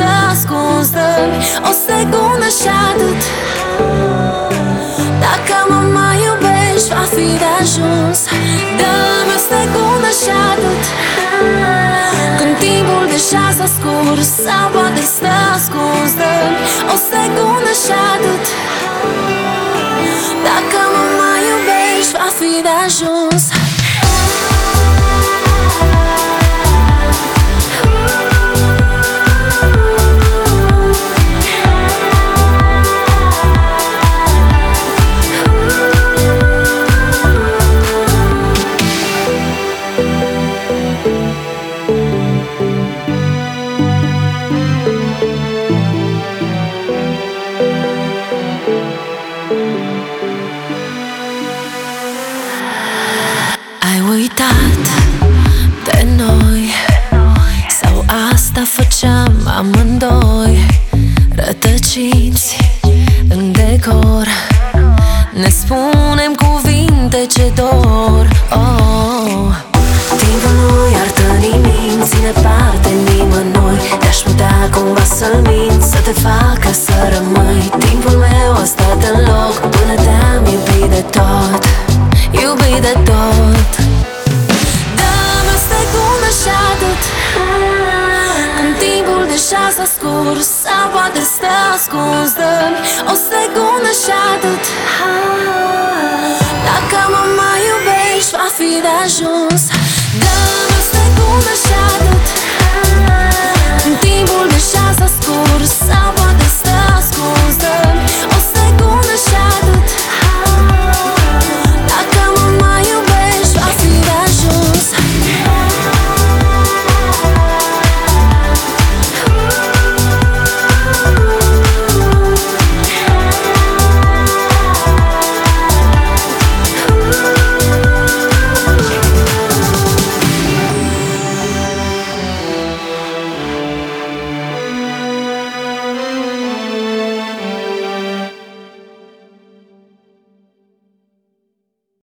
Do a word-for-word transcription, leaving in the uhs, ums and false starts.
stă ascuns. Dă-mi o secundă și atât. Dacă mă mai iubești, va fi de ajuns. Dă-mi o secundă și atât. Când timpul deja s-a scurs, sau poate stă ascuns. Dă-mi o secundă și atât. Dacă mă mai iubești, va fi de ajuns. Ai uitat de noi, sau asta făceam amândoi, rătăciți în decor. Ne spunem cuvinte ce dor. Oh, timpul nu iartă nimic, ține parte nimănui. Te-aș putea cumva să-l mint, să te facă să rămâi. Timpul meu a stat în loc până te-am iubit de tot, iubit de tot. Dă-mi o secundă și atât. Când timpul deja s-a scurs, sau poate stă ascuns. Dă-mi o secundă și atât. Dacă mă mai iubești, va fi de ajuns.